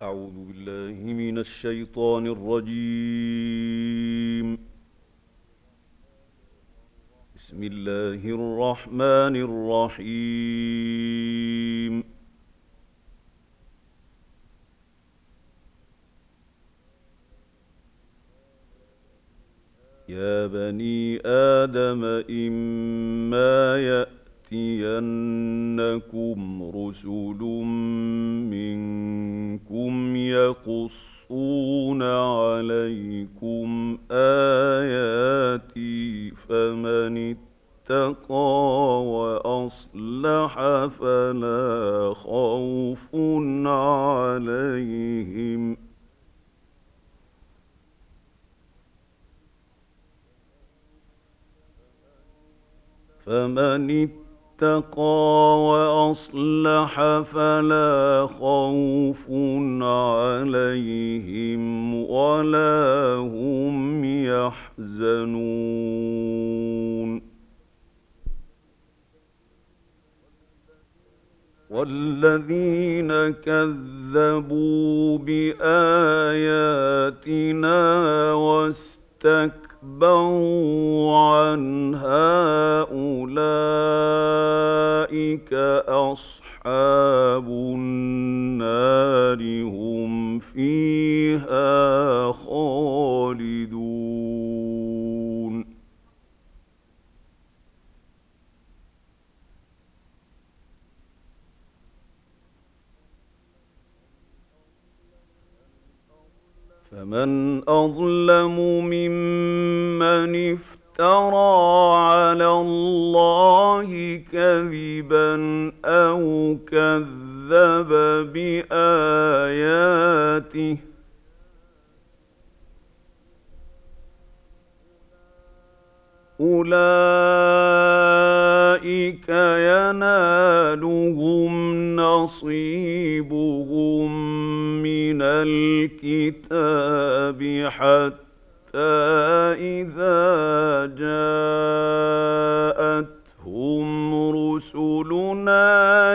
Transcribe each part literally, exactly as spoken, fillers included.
أعوذ بالله من الشيطان الرجيم. بسم الله الرحمن الرحيم. يا بني آدم إما يأتينكم رسل منكم يقصون عليكم آياتي فمن اتقى وأصلح فلا خوف عليهم فمن اتقى وأصلح فلا خوف عليهم ولا هم يحزنون. والذين كذبوا بآياتنا واستكبروا عنها أولئك أصحاب النار هم فيها خالدون. فمن أظلم ممن افترى على الله كذبا أو كذب بآياته أولئك ينالهم نصيبهم من الكتاب حتى إذا جاءتهم رسلنا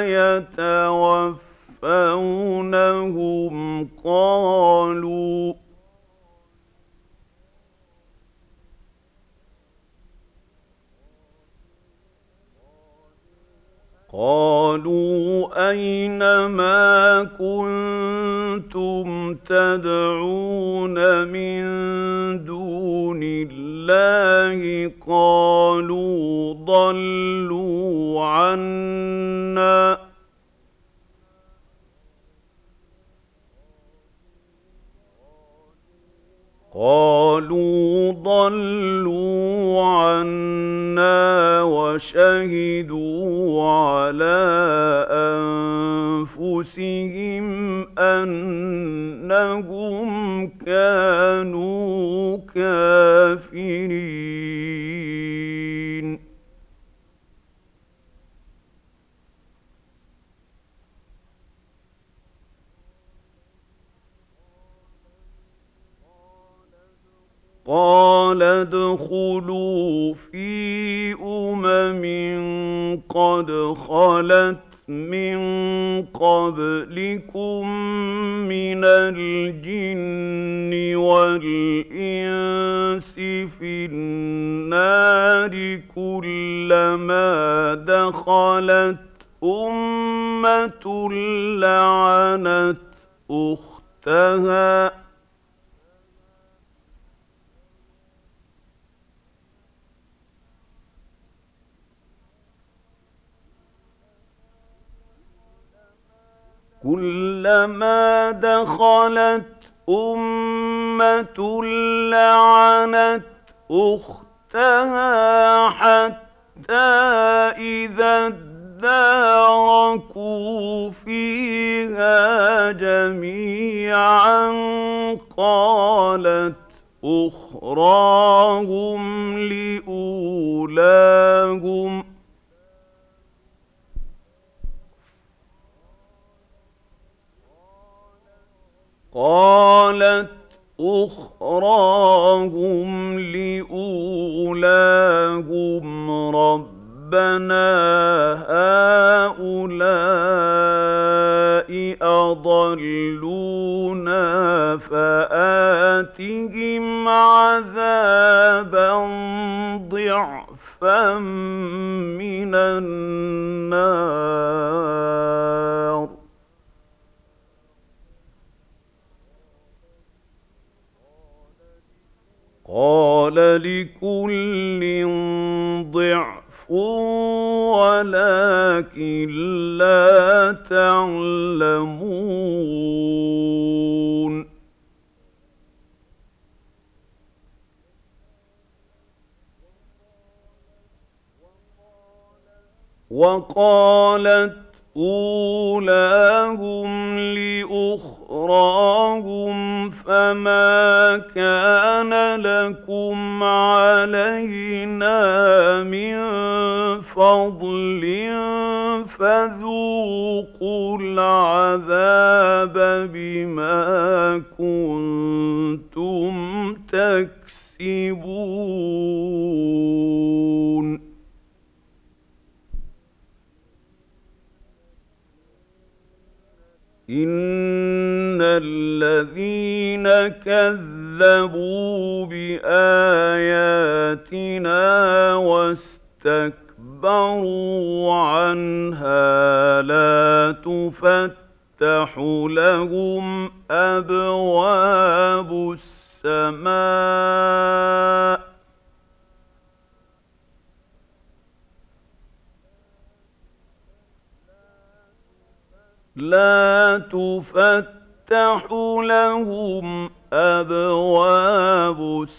يتوفونهم قالوا قالوا أين ما كنتم تدعون من دون الله قالوا ضلوا عنا قالوا ضلوا عنا وشهدوا على أنفسهم أنهم كانوا كافرين. قال ادخلوا في أمم قد خلت من قبلكم من الجن والإنس في النار كلما دخلت أمة لعنت أختها كلما دخلت أمة لعنت أختها حتى إذا اداركوا فيها جميعا قالت أخراهم لأولاهم قالت أخراهم لأولاهم ربنا هؤلاء أضلوا فآتهم عذابا ضعفا من النار. قال لكل ضعف ولكن لا تعلمون. وقالت أولاهم لأخراهم فما كان لكم علينا من فضل فذوقوا العذاب بما كنتم تكسبون. إن الذين كذبوا بآياتنا واستكبروا عنها لا تفتح لهم أبواب السماء لا تفتح لهم أبواب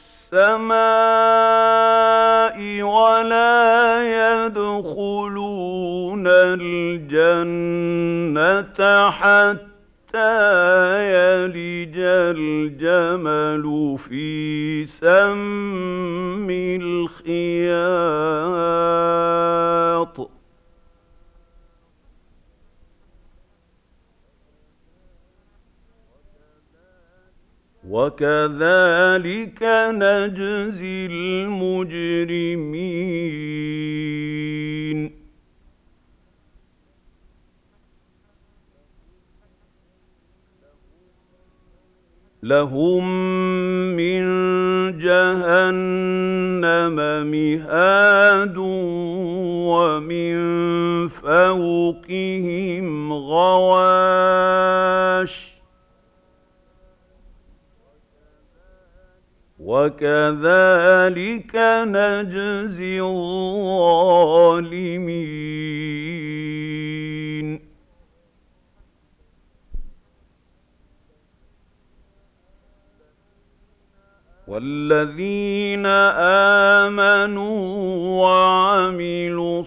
السماء ولا يدخلون الجنة حتى يلج الجمل في سم الخياط. وكذلك نجزي المجرمين. لهم من جهنم مهاد ومن فوقهم غواش وكذلك نجزي الظالمين. والذين آمنوا وعملوا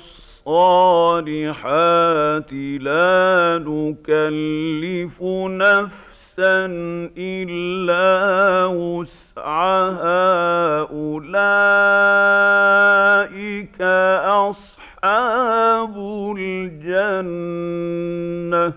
الصالحات لا نكلف نفسا إلا وسعها أولئك أصحاب الجنة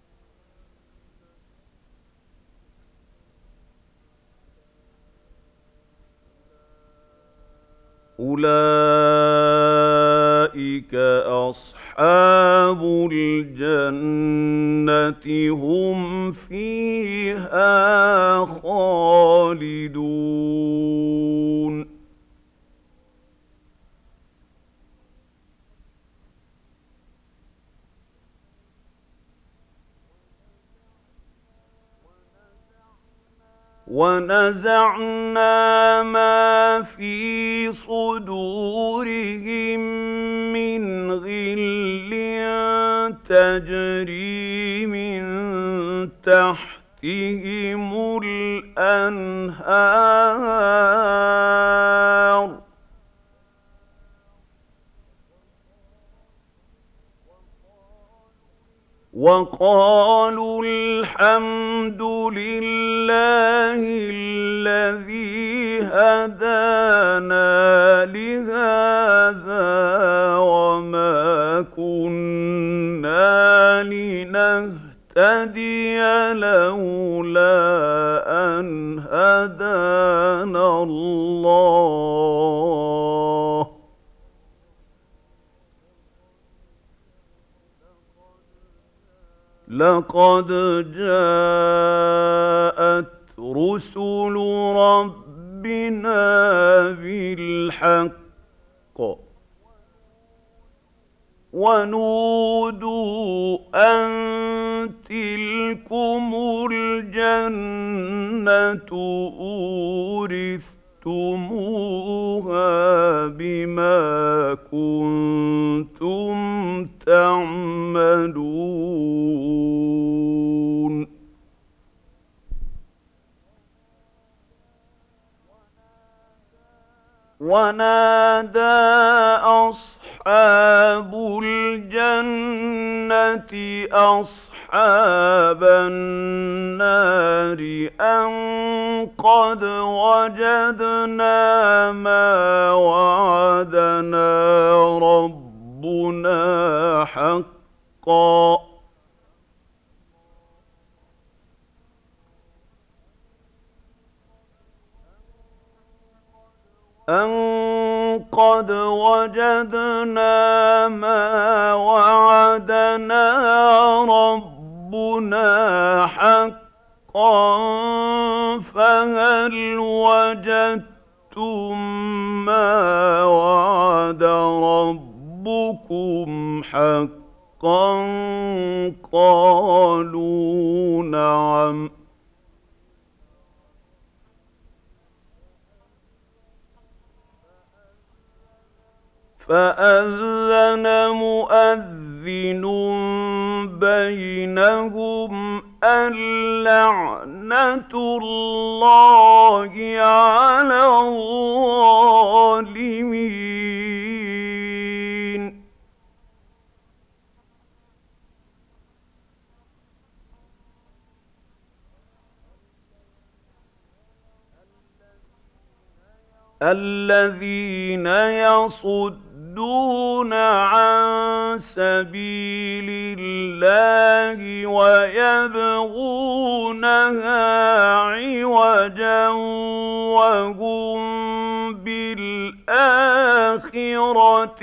أولئك أصحاب الجنة هم فيها خالدون. ونزعنا ما في صدورهم من غل تجري من تحتهم الأنهار وقالوا الحمد لله الذي هدانا لهذا وما كنا لنهتدي لولا أن هدانا الله لقد جاءت رُسُلُ رَبِّنَا بِالْحَقِّ وَنُودُوا أَن تِلْكُمُ الْجَنَّةُ أُورِثْتُمُوهَا بِمَا كُنتُمْ تَعْمَلُونَ وَنَادَىٰ أَصْحَابُ الْجَنَّةِ أَصْحَابَ النَّارِ أَن قَدْ وَجَدْنَا مَا وَعَدَنَا رَبُّنَا حَقًّا أَن قَدْ وَجَدْنَا مَا وَعَدَنَا رَبُّنَا حَقًّا فَهَلْ وَجَدتُّم مَّا وَعَدَ رَبُّكُمْ حَقًّا قَالُوا نَعَمْ فَأَذَّنَ مُؤَذِّنٌ بَيْنَهُمْ اللَّعْنَةُ اللَّهِ عَلَى الظَّالِمِينَ الَّذِينَ يَصُدُّونَ عَن سَبِيلِ اللَّهِ وَيَبْغُونَهَا عِوَجًا وَهُم بِالْآخِرَةِ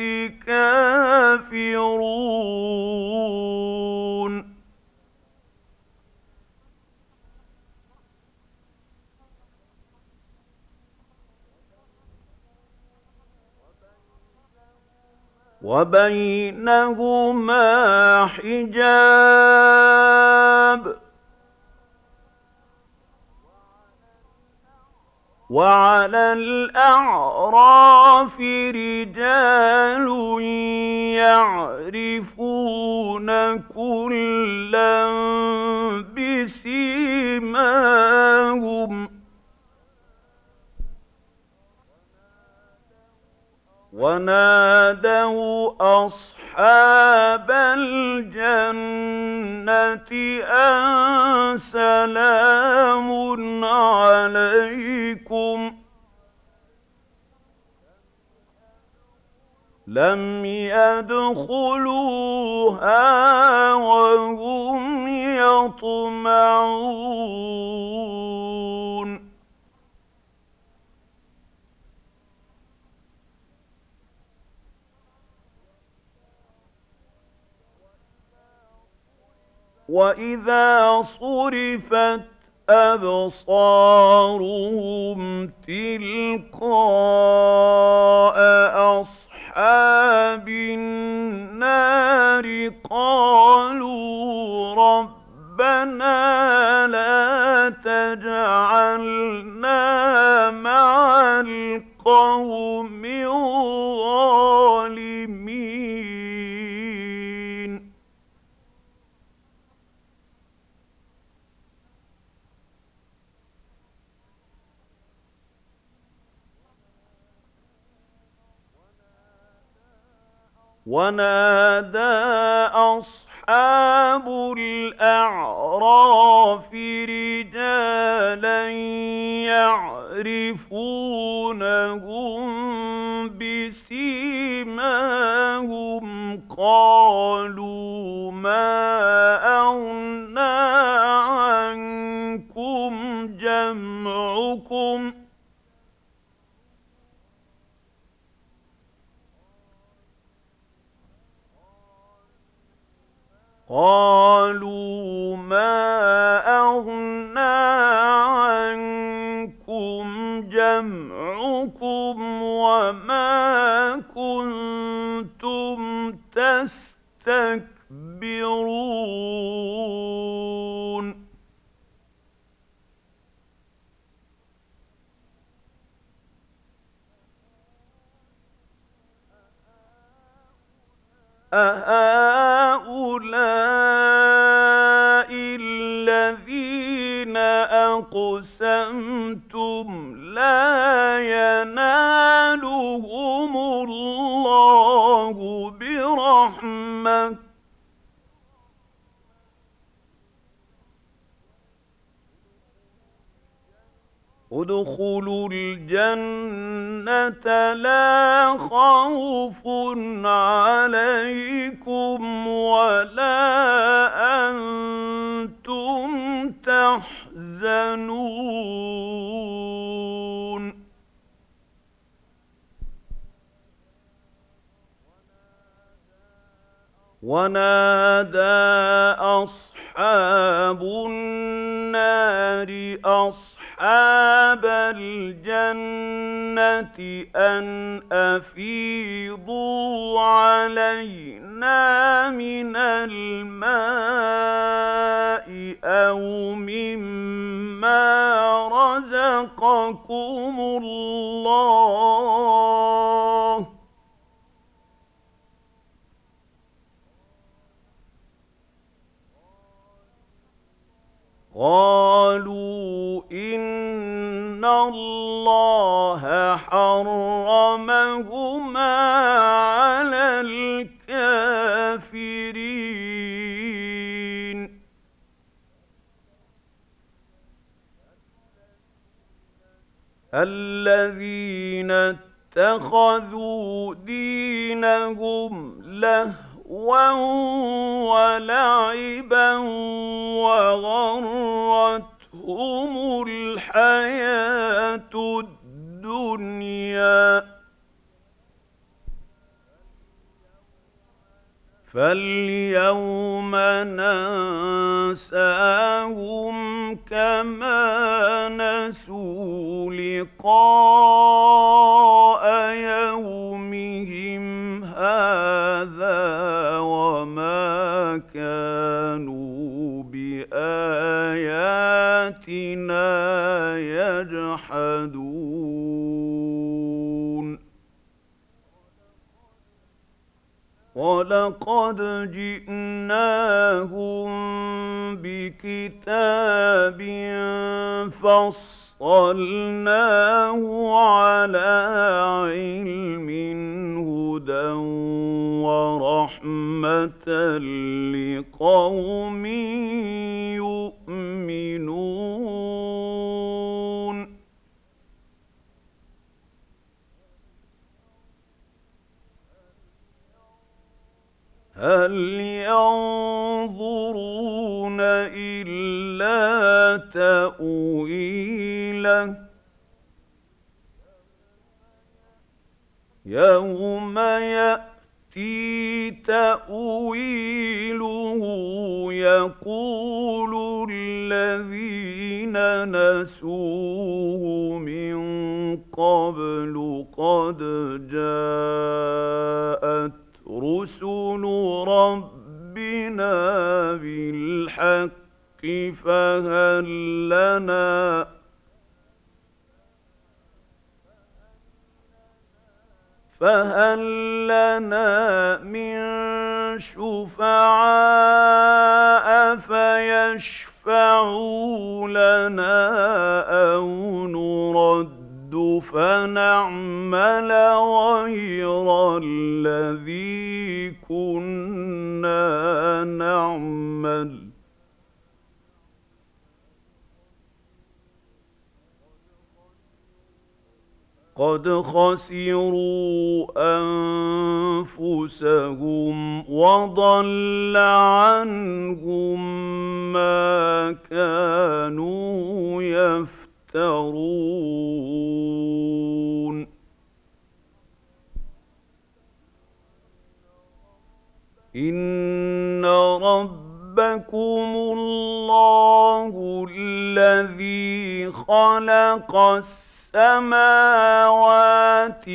كَافِرُونَ وَبَيْنَهُمَا حِجَابٌ ۚ وَعَلَى الْأَعْرَافِ رِجَالٌ يَعْرِفُونَ كُلًّا بِسِيمَاهُمْ ۚ وَنَادَوْا أَصْحَابَ الْجَنَّةِ أَن سَلَامٌ عَلَيْكُمْ ۚ لَمْ يَدْخُلُوهَا وَهُمْ يَطْمَعُونَ وَإِذَا صُرِفَتْ أَبْصَارُهُمْ تِلْقَاءَ أَصْحَابِ النَّارِ قَالُوا رَبَّنَا لَا تَجْعَلْنَا مَعَ الْقَوْمِ الظَّالِمِينَ وَنَادَىٰ أَصْحَابُ الْأَعْرَافِ رِجَالًا يَعْرِفُونَهُم بِسِيمَاهُمْ قَالُوا مَا أَغْنَىٰ عَنكُمْ جَمْعُكُمْ ۖ قَالُوا مَا أَغْنَىٰ عَنكُمْ جمعكم وما كنتم تستكبرون أهؤلاء الذين أقسمتم لا ينالهم الله برحمة ادخلوا الجنة لا خوف عليكم ولا أنتم تحزنون ونادى أصحاب النار أصحاب الجنة أن أفيضوا علينا من الماء أو مما رزقكم الله قالوا إن الله حرمهما على الكافرين الذين اتخذوا دينهم لهوا ولعبا وغرتهم الحياة الدنيا فاليوم ننساهم كما نسوا لقاء يومهم هذا وما كانوا بآياتنا يجحدون ولقد جئناهم بكتاب فصلناه على علم هدى ورحمة لقوم يؤمنون هل ينظرون إلا تأويله يوم يأتي تأويله يقول الذين نسوه من قبل قد جاءت رسل ربنا بالحق فهل لنا فهل لنا من شفعاء فيشفعوا لنا أو نرد فنعمل غير الذي كنا نعمل قد خسروا أنفسهم وضل عنهم ما كانوا يفترون إن ربكم الله الذي خلق السماوات السماوات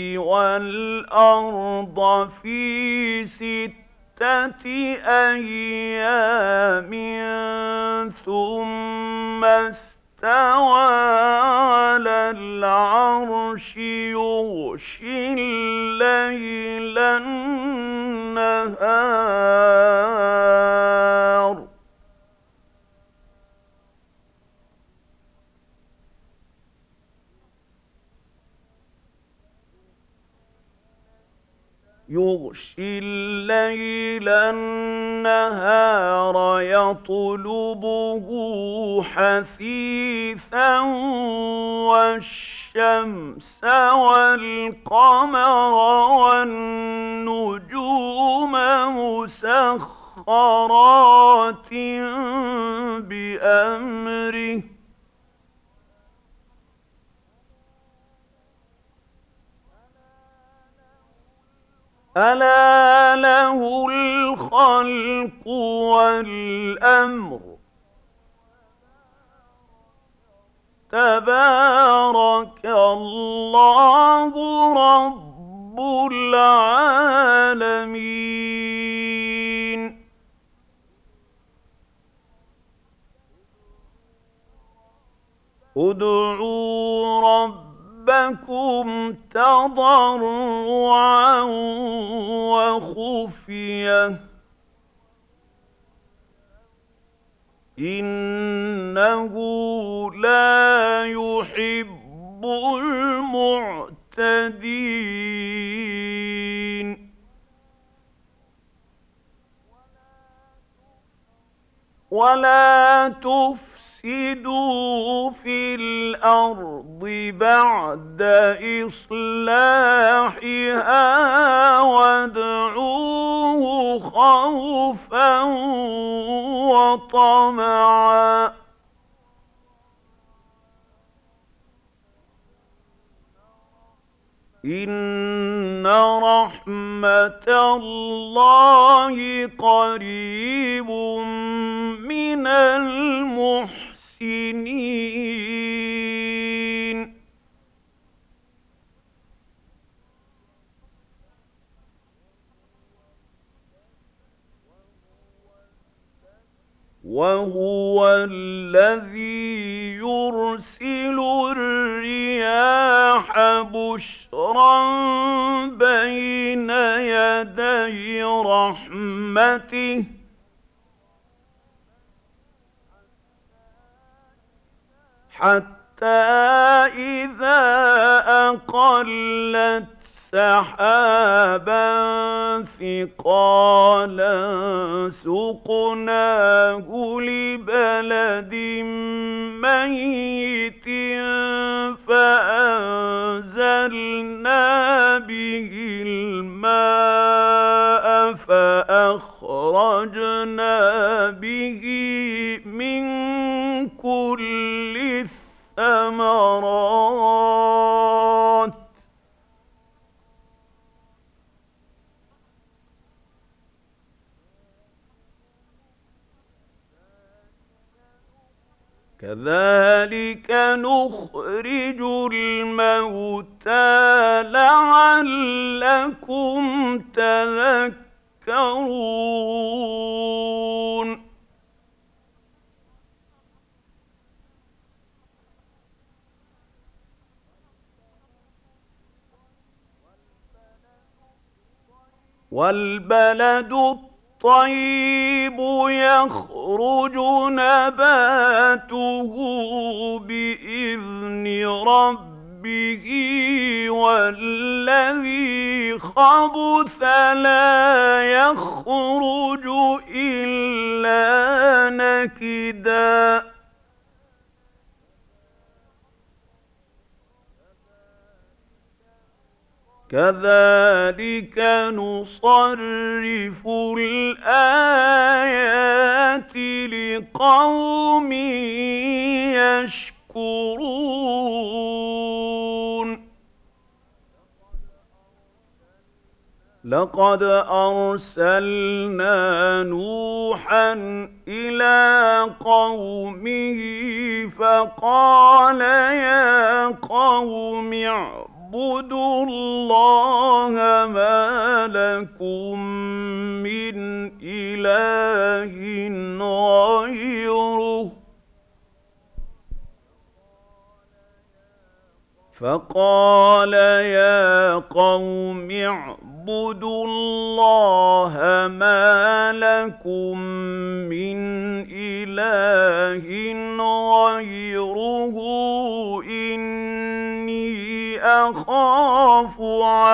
والأرض في ستة أيام ثم استوى على العرش يغشي الليل النهار يغشي الليل النهار يطلبه حثيثا والشمس والقمر والنجوم مسخرات بأمره ألا له الخلق والأمر تبارك الله رب العالمين ادعوا ربكم تضرعا وخفية إنه لا يحب المعتدين ولا تفسدوا في الأرض بعد إصلاحها وادعوه خوفا وطمعا إن رحمة الله قريب من المحسنين وهو الذي يرسل الرياح بشرا بين يدي رحمته حتى إذا أقلت سحابا ثقالا سقناه لبلد ميت فأنزلنا به الماء فأخرجنا به من كل الثمرات كذلك نخرج الموتى لعلكم تذكرون والبلد الطيب يخرج نباته بإذن ربه والذي خبث لا يخرج إلا نكدا كذلك نصرف الآيات لقوم يشكرون لقد أرسلنا نوحا إلى قومه فقال يا قوم اعبدوا الله ما لكم من إله غيره فقال يا قوم اعبدوا الله ما لكم من إله غيره إني أخاف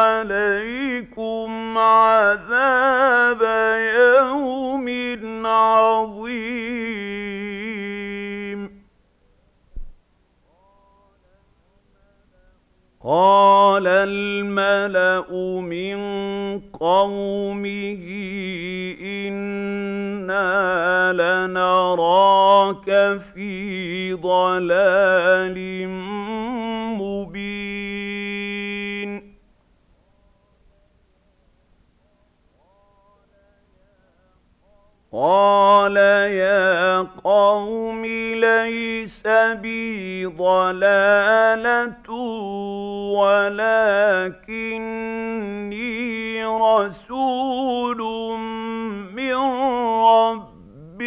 عليكم عذاب يوم عظيم قال الملأ من قومه إنا لنراك في ضلال مبين قال يا قوم ليس بي ضلالة ولكني رسول من رب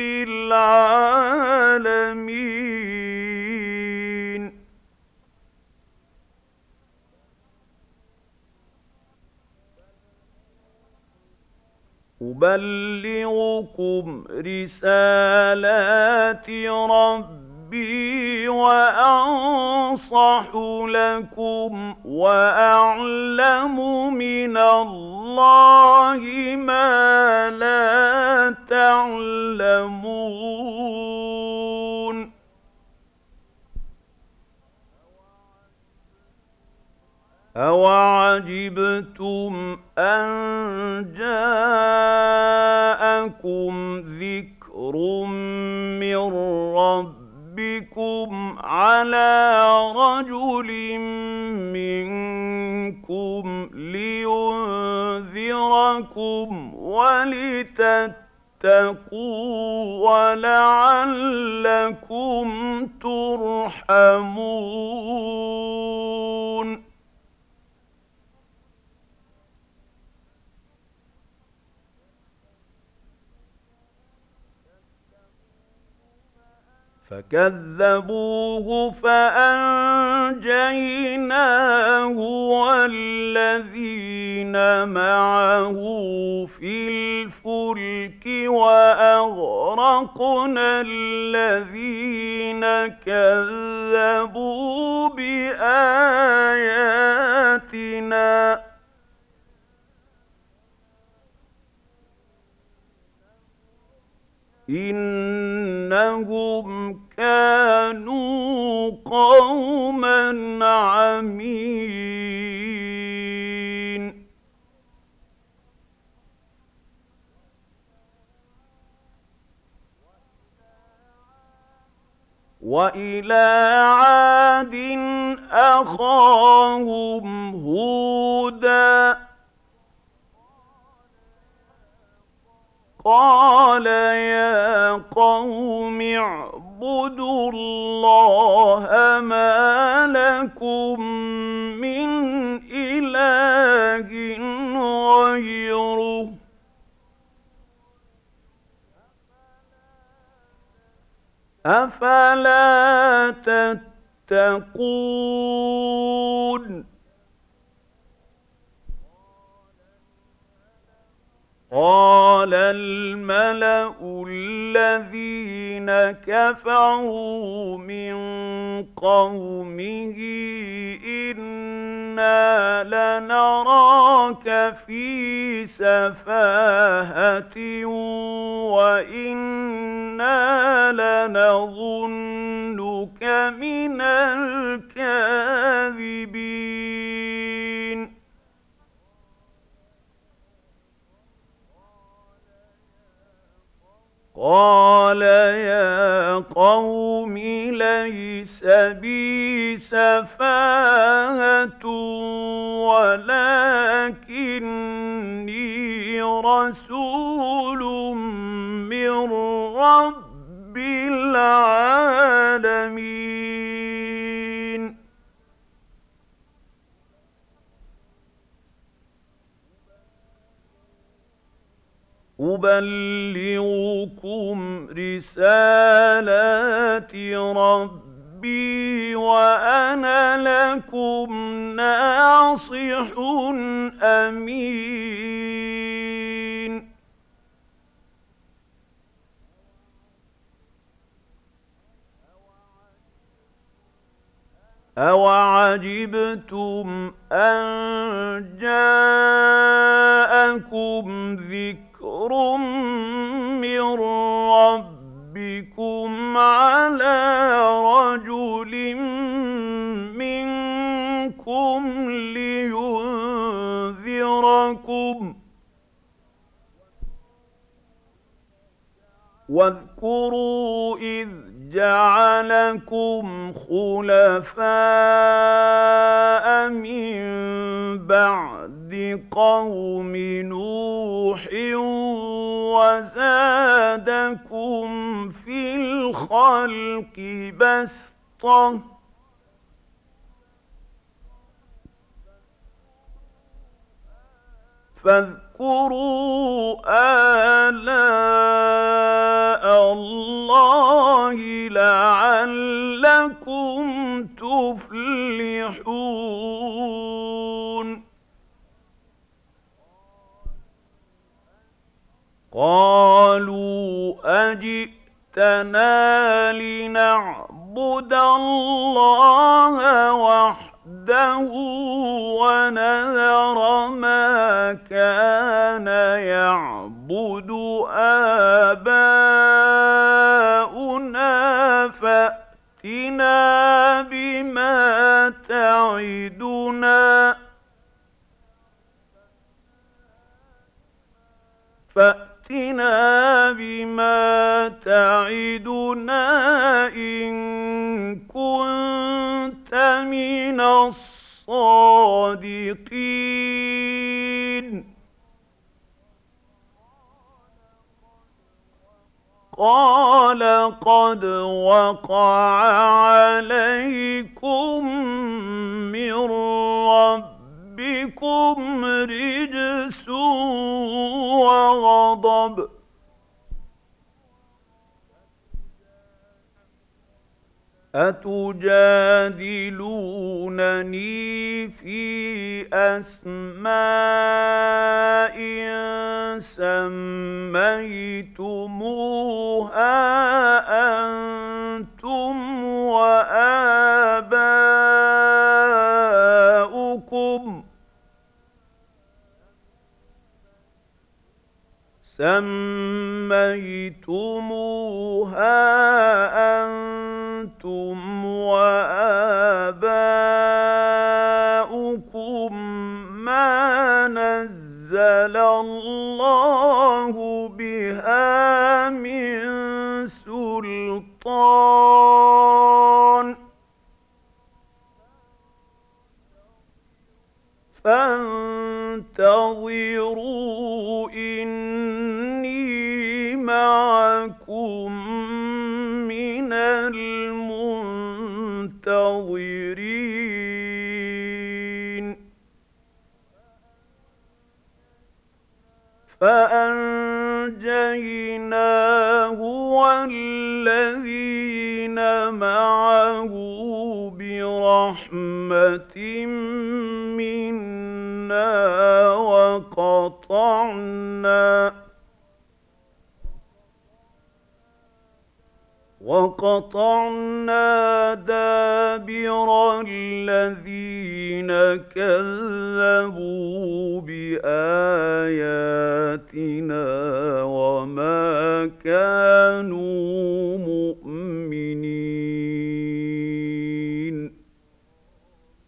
العالمين أبلغكم رسالات ربي وأنصح لكم وأعلم من الله ما لا تعلمون أَوَعَجِبْتُمْ أَن جَاءَكُمْ ذِكْرٌ مِّن رَّبِّكُمْ عَلَىٰ رَجُلٍ مِّنكُمْ لِيُنذِرَكُمْ وَلِتَتَّقُوا وَلَعَلَّكُمْ تُرْحَمُونَ فكذبوه فأنجيناه والذين معه في الفلك وأغرقنا الذين كذبوا بآياتنا إنهم كانوا قوما عمين وإلى عاد أخاهم هودا قال يا قوم اعبدوا الله ما لكم من إله غيره أفلا تتقون قال الملأ الذين كفروا من قومه إنا لنراك في سفاهة وإنا لنظنك من الكاذبين قال يا قوم ليس بي سفاهة ولكني رَسُولٌ مِّن رَّبِّ الْعَالَمِينَ أُبَلِّغُكُمْ رِسَالَاتِ رَبِّي وَأَنَا لَكُمْ نَاصِحٌ أَمِينٌ أَوَعَجِبْتُمْ أَن جَاءَكُمْ ذِكْرٌ مِّن رَّبِّكُمْ عَلَىٰ رَجُلٍ مِّنكُمْ لِيُنذِرَكُمْ ۚ وَاذْكُرُوا إِذْ جَعَلَكُمْ خُلَفَاءَ مِن بَعْدِ قَوْمِ نُوحٍ وَزَادَكُمْ فِي الْخَلْقِ بَسْطَةً ۖ فاذكروا آلاء اللَّهِ لَعَلَّكُمْ تُفْلِحُونَ قَالُوا أَجِئْتَنَا لِنَعْبُدَ اللَّهَ وَحْدَهُ وَنَذَرَ مَا كَانَ يَعْبُدُ آبَاؤُنَا فَأْتِنَا بِمَا تَعِدُنَا فَأْتِنَا بِمَا تَعِدُنَا إِن كُنتَ مِنَ الصَّادِقِينَ قَالَ قَدْ وَقَعَ عَلَيْكُم مِّن رَّبِّكُمْ رِجْسٌ وَغَضَبٌ ۖ أَتُجَادِلُونَنِي فِي أَسْمَاءٍ سَمَّيْتُمُوهَا أَنتُمْ وَآبَاؤُكُمْ سَمَّيْتُمُوهَا أَنتُمْ وَآبَاؤُكُم مَّا نَزَّلَ اللَّهُ بِهَا مِن سُلْطَانٍ ۚ فَانتَظِرُوا إِنِّي مَعَكُم مِّنَ الْمُنتَظِرِينَ فَأَنجَيْنَاهُ وَالَّذِينَ مَعَهُ بِرَحْمَةٍ مِّنَّا وَقَطَعْنَا وَقَطَعْنَا دَابِرَ الَّذِينَ كَذَّبُوا بِآيَاتِنَا وَمَا كَانُوا مُؤْمِنِينَ ۚ صَدَقَ اللَّهُ الْعَظِيمُ. صدق الله العظيم.